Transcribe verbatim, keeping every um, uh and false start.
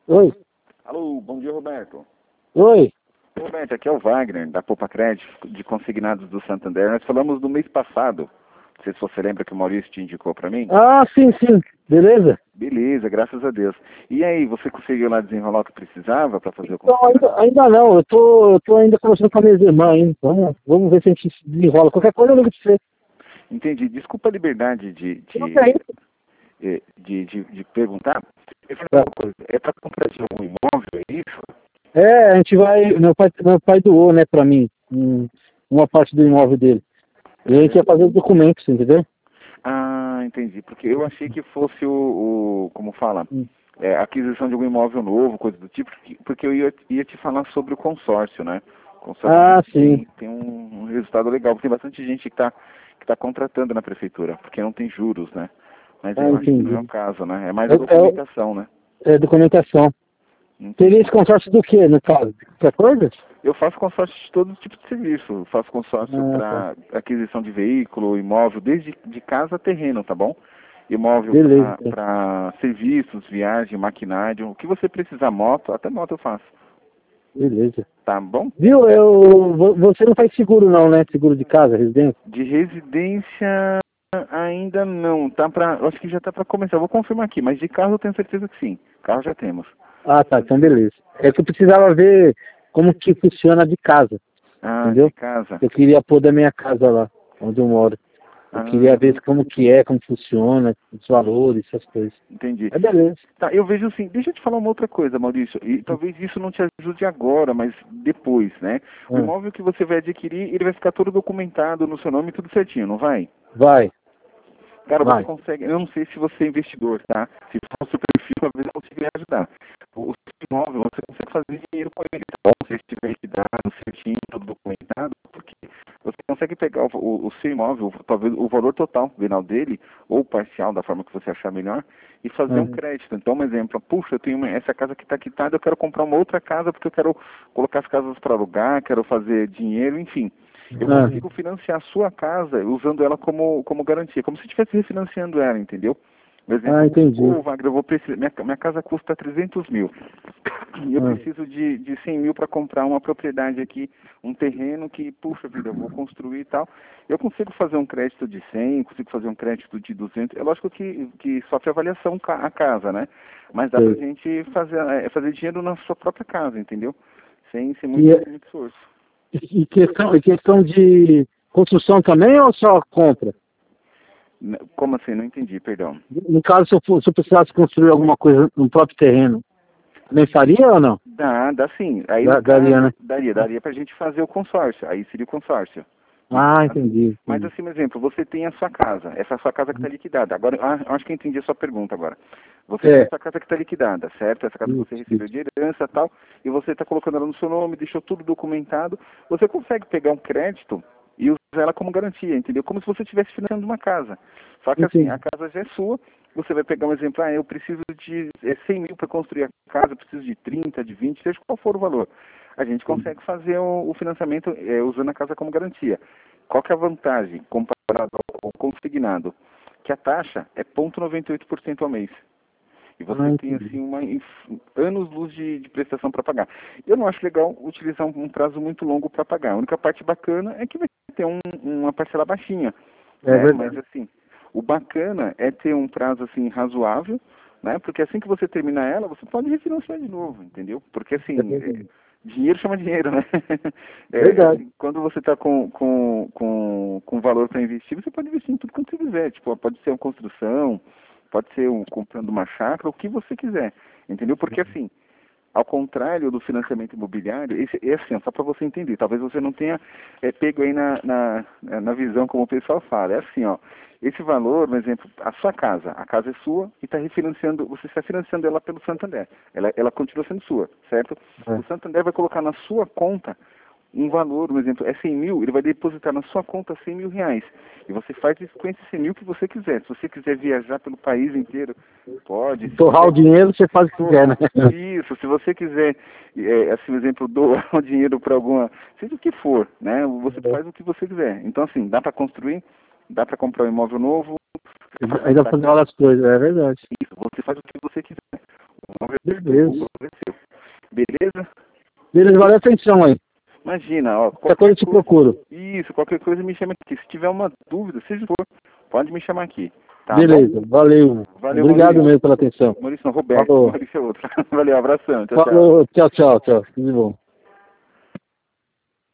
Oi. Alô, bom dia, Roberto. Oi. Roberto, aqui é o Wagner, da Poupa Crédito, de Consignados do Santander. Nós falamos no mês passado. Não sei se você lembra que o Maurício te indicou para mim. Ah, sim, sim. Beleza? Beleza, graças a Deus. E aí, você conseguiu lá desenrolar o que precisava para fazer o Então, consignado? ainda, ainda não. Eu tô, eu tô ainda conversando com a minha irmã ainda. Vamos, vamos ver se a gente se desenrola. Qualquer coisa eu ligo pra você. Entendi. Desculpa a liberdade de, Não de, tem. eh, de, de, de perguntar. Eu falei Tá. uma coisa, é para comprar de algum imóvel, é isso? É, a gente vai. Meu pai, meu pai doou, né, pra mim, um- uma parte do imóvel dele. E a gente ia fazer os documentos, entendeu? Ah, entendi. Porque eu achei que fosse o, o como fala, Hum. é, aquisição de algum imóvel novo, coisa do tipo, porque porque eu ia, ia te falar sobre o consórcio, né? O consórcio Ah, tem, sim. tem um, um resultado legal, porque tem bastante gente que está que tá contratando na prefeitura, porque não tem juros, né? Mas Ah, eu acho que não é o entendi. caso, né? É mais É, a é, documentação, né? é documentação. Seria esse Entendi. consórcio do quê, no caso? Qualquer coisa? Eu faço consórcio de todo tipo de serviço. Eu faço consórcio Ah, tá. para aquisição de veículo, imóvel, desde de casa a terreno, tá bom? Imóvel Beleza, então. para serviços, viagem, maquinário, o que você precisar, moto, até moto eu faço. Beleza. Tá bom? Viu, eu, vo- você não faz seguro não, né? Seguro de casa, residência? De residência ainda não, tá para, acho que já tá para começar. Eu vou confirmar aqui, mas de carro eu tenho certeza que sim. Carro já temos. Ah, tá, então beleza. É que eu precisava ver como que funciona de casa, Ah, de entendeu? casa. Eu queria pôr da minha casa lá, onde eu moro. Eu queria Ah, ver como que é, como funciona, os valores, essas coisas. entendi. É beleza. Tá, eu vejo assim, deixa eu te falar uma outra coisa, Maurício, e talvez isso não te ajude agora, mas depois, né? O Ah, imóvel que você vai adquirir, ele vai ficar todo documentado no seu nome, tudo certinho, não vai? vai, Cara, você vai. consegue, eu não sei se você é investidor, tá? Se for o seu perfil, talvez eu consiga lhe ajudar. O seu imóvel, você consegue fazer dinheiro com ele, tá bom? Se ele tiver que dar certinho, tudo documentado, porque você consegue pegar o, o, o seu imóvel, talvez o valor total venal dele, ou parcial, da forma que você achar melhor, e fazer Ah, um crédito. Então, um exemplo, puxa, eu tenho uma, essa casa que está quitada, eu quero comprar uma outra casa porque eu quero colocar as casas para alugar, quero fazer dinheiro, enfim. Eu ah, consigo financiar a sua casa usando ela como, como garantia, como se estivesse refinanciando ela, entendeu? Por ah, exemplo, entendi. ô Wagner, eu vou precisar, minha, minha casa custa trezentos mil e eu Ah, preciso de, de cem mil para comprar uma propriedade aqui, um terreno que, puxa vida, eu vou construir e tal. Eu consigo fazer um crédito de cem, consigo fazer um crédito de duzentos. É lógico que, que sofre avaliação ca- a casa, né? Mas dá pra sei. gente fazer, é, fazer dinheiro na sua própria casa, entendeu? Sem, sem E, muito, muito esforço. e, questão, e questão de construção também ou só compra? N- Como assim? Não entendi, perdão. No caso, se eu, for, se eu precisasse construir alguma coisa no próprio terreno, também faria ou não? Dá, dá sim. Aí no Da, daria, né? caso, daria, daria pra gente fazer o consórcio. Aí seria o consórcio. No Ah, caso. entendi, Mas entendi. assim, por exemplo, você tem a sua casa. Essa é a sua casa que está liquidada. Agora, ah, eu acho que eu entendi a sua pergunta agora. Você tem a É, sua casa que está liquidada, certo? Essa casa que você isso, recebeu isso. de herança e tal, e você está colocando ela no seu nome, deixou tudo documentado. Você consegue pegar um crédito e usar ela como garantia, entendeu? Como se você estivesse financiando uma casa. Só que assim, a Entendi. casa já é sua, você vai pegar um exemplo, ah, eu preciso de é, cem mil para construir a casa, eu preciso de trinta, de vinte, seja qual for o valor. A gente consegue fazer o, o financiamento é, usando a casa como garantia. Qual que é a vantagem comparado ao consignado? Que a taxa é zero vírgula noventa e oito por cento ao mês. E Ah, você tem entendi. assim uma inf- anos-luz de, de prestação para pagar. Eu não acho legal utilizar um, um prazo muito longo para pagar. A única parte bacana é que vai ter um- uma parcela baixinha, É né? Mas verdade. assim, o bacana é ter um prazo assim razoável, né? Porque assim que você terminar ela, você pode refinanciar de novo, entendeu? Porque É assim, é, verdade. dinheiro chama dinheiro, né? É, Verdade. assim, quando você está com, com, com, com valor para investir, você pode investir em tudo quanto você quiser. Tipo, pode ser uma construção, pode ser um, comprando uma chácara, o que você quiser, entendeu? Porque assim, ao contrário do financiamento imobiliário, esse é assim, só para você entender, talvez você não tenha é, pego aí na, na, na visão como o pessoal fala, é assim, ó, esse valor, por exemplo, a sua casa, a casa é sua e está refinanciando, você está financiando ela pelo Santander, ela, ela continua sendo sua, certo? É. O Santander vai colocar na sua conta um valor, por exemplo, é cem mil, ele vai depositar na sua conta cem mil reais. E você faz isso com esses cem mil que você quiser. Se você quiser viajar pelo país inteiro, pode. Se Torrar o quiser dinheiro, você faz o que quiser, né? torrar, isso. Se você quiser, é, assim, por exemplo, doar o dinheiro para alguma, seja o que for, né? Você faz o que você quiser. Então, assim, dá para construir, dá para comprar um imóvel novo, dá para Ainda comprar fazer várias coisas, é verdade. isso. Você faz o que você quiser. O imóvel Beleza. Beleza? Beleza, valeu a atenção aí. Imagina, ó. Qualquer coisa eu te procuro. Isso, qualquer coisa me chama aqui. Se tiver uma dúvida, seja for, pode me chamar aqui. Tá Beleza, bom? valeu. Valeu, Obrigado Maurício. mesmo pela atenção. Maurício não, Roberto. Falou. Maurício é outro. Valeu, abração. Tchau, tchau. Falou, tchau, tchau, tchau. Tudo bom.